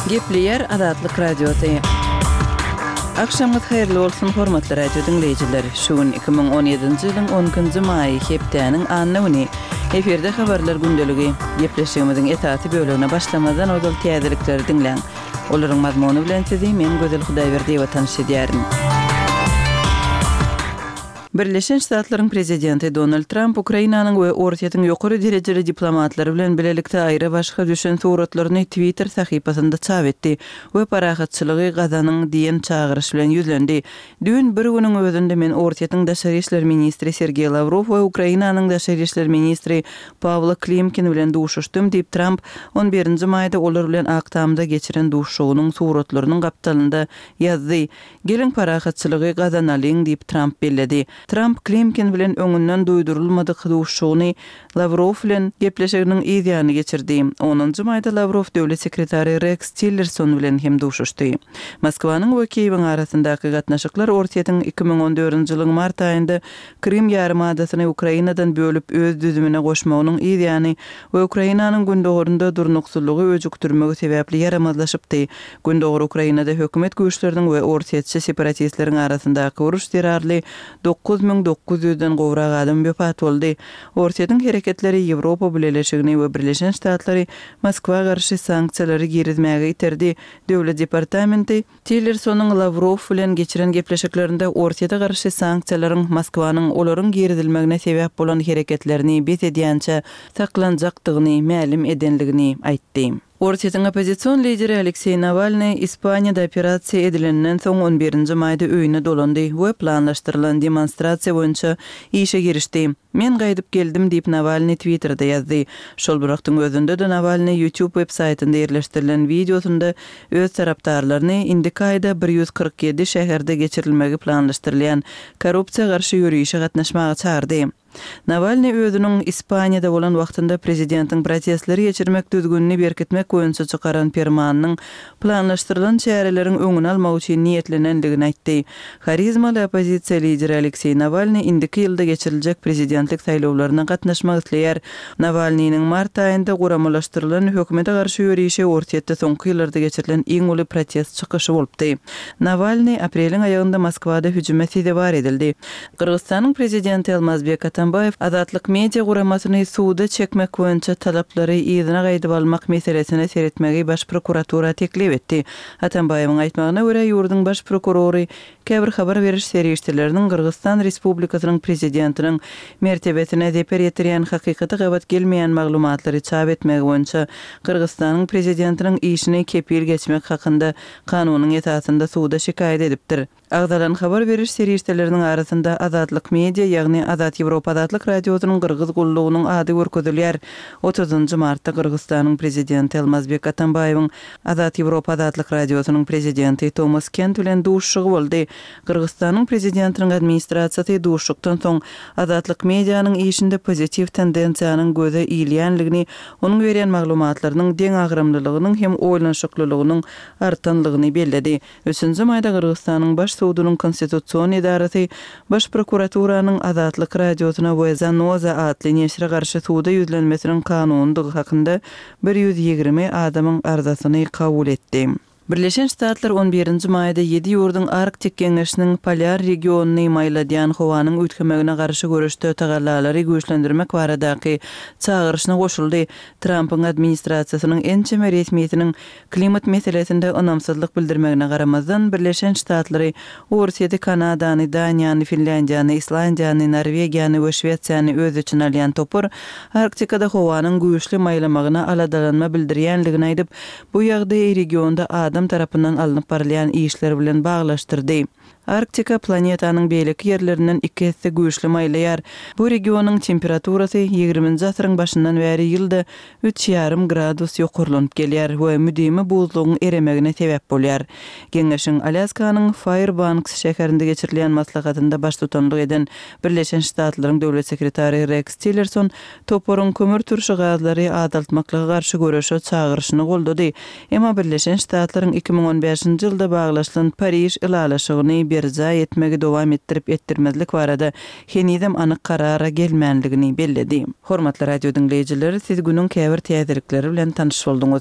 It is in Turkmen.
Gepleyer Adatlyk radiosu. Akşamyz hayrly bolsun hormatly radio dinleyijileri. Şugun 2017-nji ýylyň 10-njy maýy hepdeniň anny eferde habarlar gündəligi. Gepleşigimiziň etaty bölügine başlamadan odal täzelikleri dinleň. Olaryň mazmuny bilen sizi men Gözel Hudaýberdi we tanış edýärim. Birleşen Ştatlaryň prezidenti Donald Trump Ukrainanyň we Ortaýatyň ýokary derejeli diplomatlary bilen bilelikde aýra başga düşen suratlaryny Twitter sahypasynda çap etdi we parahatçylygy gazanyň diýen çagyryş bilen ýüzlendi. Dün bir güniň özünde men Ortaýatyň daşary işler ministri Sergey Lavrov we Ukrainanyň daşary işler ministri Pavlo Klimkin bilen duşuşdum diýip Trump 11-nji maýda olar bilen Aktamda geçiren duşuşugynyň suratlarynyň gapdalynda ýazdy. Geliň parahatçylygy gazanalyň diýip Trump belledi. Trump Klimkin bilen öňünden duýdurulmadyk duşuşugyny Lavrov bilen gepleşiginiň ýygyny geçirdi. 10-njy maýda Lavrov döwlet sekretary Rex Tillerson bilen hem duşuşdy. Moskwanyň we Kiýewiň arasyndaky gatnaşyklar Ortaýatyň 2014-nji ýylyň mart aýynda Krim ýarymadasyny Ukrainadan bölüp öz düzümine goşmagynyň ýygyny we Ukrainanyň gündogurunda durnukçylygy öjükdirmegi sebäpli yaramazlaşypdy. Gündogur Ukrainada hökümet güýçleriniň we ortaýatçy separatistleriň arasyndaky uruş terarly 9900-den gowrak adam wepat boldy. Ortaýatyň hereketleri Ýewropa Birleşigini we Birleşen Ştatlary Moskwa garşy sanksiýalary girizmäge iterdi. Döwlet departamenti Tillersonyň Lavrov bilen geçiren gepleşiklerinde Ortaýata garşy sanksiýalaryň Moskwanyň olaryň giridilmegine sebäp bolan hereketlerini bet edýänçe saklanjakdygyny ma'lum edenligini aýtdy. Ortaýatyň opozisiýon lideri Aleksey Navalny Ispaniýada operasiýa edilenden soň 11-nji maýda öýüne dolandy we planlaşdyrylan demonstrasiýa boýunça işe girişdi. Men gaýdyp geldim diýip Navalny Twitterda ýazdy. Şol wagtyň özünde de Navalny YouTube websaytynda ýerleşdirilen videosunda öz tarapdarlaryny indikaýda 147 şäherde geçirilmegi planlaşdyrylýan korrupsiýa garşy ýürüýüşe gatnaşmaga çağırdy. Navalny özüniň Ispaniýada bolan wagtynda prezidentiň protestleri geçirmek düzgünni berkitmek boýunça çykaran fermanynyň planlaşdyrylan çäreleriň öňüne almak üçin niýetlenendigini aýtdy. Harizmaly opozisiýa lideri Aleksey Navalny indiki ýylda geçiriljek prezidentlik saýlawlaryna gatnaşmak isleýär. Navalnyň mart aýynda guramalaşdyrylan hökümete garşy ýürüýüşe Ortaýatda soňky ýyllarda geçirilen iň uly protest çykyşy bolupdy. Navalny apreliň aýagynda Moskwada hüjüme sebar edildi. Kyrgyzstanyň prezidenti Almazbek Adatlyk media guramasyny suwda çekmek boýunça talaplary ýygyna gaýdyp almak meselesine seretmegi baş prokuratura teklip etdi. Atambaýewiň aýtmagyna görä ýurdun baş prokurory käbir habar beriş serýişçileriniň Kyrgyzstan Respublikasynyň prezidentiniň mertebesine zeper ýetirýän hakykaty gabat gelmeýän maglumatlary çap etmegi boýunça Kyrgyzstanyň prezidentiniň işini kepil geçmek hakynda kanunyň esasynda suwda şikaýet edipdir. Agdalan habar beriş serýişçileriniň arasynda Adatlyk media ýagny Adat Ýewropa Adatlyk radiosynyň Kyrgyz gullugynyň ady görkezilýär. 30-njy martda Kyrgyzstanyň prezidenti Almazbek Atambaýewiň Adat Ýewropa Adatlyk radiosynyň prezidenti Thomas Kent bilen duşuşy boldy. Kyrgyzstanyň prezidentiniň administrasiýasy duşukdan soň Adatlyk medianyň işinde pozitiv tendensiýanyň göze ilýänligini, onuň berýän maglumatlarynyň deň agramlylygynyň hem oýlanşyklylygynyň artanlygyny belledi. 3-nji maýda Kyrgyzstanyň baş suwdynyň konstitusiýon idarasy baş prokuraturynyň Adatlyk radiosyna we Zanoza adly neşre garşy suwda ýüzlenmesiniň kanundygy hakynda 120 adamyň arzasyny kabul etdi. Birleşen Ştatlar 11-nji maýda 7 ýurdun Arktik Geňeşiniň polar regionuny maýladýan howanyň ütkemegine garşy görüşde tagallalary güýçlendirmek baradaky çağırışyna goşuldy. Trump'yň administrasiýasynyň ençeme resmiýetiniň klimat meselesinde onamsızlyk bildirmegine garamazdan Birleşen Ştatlary Ortaýady, Kanadany, Daniýany, Finlandiýany, Islandiýany, Norwegiýany we Şwetsiýany öz için alýan topur Arktikada howanyň güýçli maýlamagyna aladalanma bildirýänligini aýdyp, bu ýagdaý regionda adam tarapyndan alınıp barylýan işler bilen baglaşdyrdy. Arktika planetanyň beýleki ýerlerinden 2 hisse güýçli maýlaýar. Bu regionyň temperaturasy 20-nji asyryň başyndan bäri ýylda 3,5 gradus ýokurlanyp gelýär we müdimi buzlugyň eremegine sebäp bolýar. Geňeşiň Alaskanyň Fairbanks şäherinde geçirilýän maslahatynda baş tutanlyk eden Birleşen Ştatlaryň döwlet sekretary Rex Tillerson toporun kömür turşy gazlary adaltmaklyga garşy görüşe çağırışyny goldady. Emma Birleşen Ştatlaryň 2015-nji ýylda baglaşylan Paris ilalaşygyny berza etmegi dowam ettirmezlik barada henidem anyk karara gelmänligini belledi. Hormatly radio dinleyijileri, siz günüň käbir täzelikleri bilen tanyş boldunuz.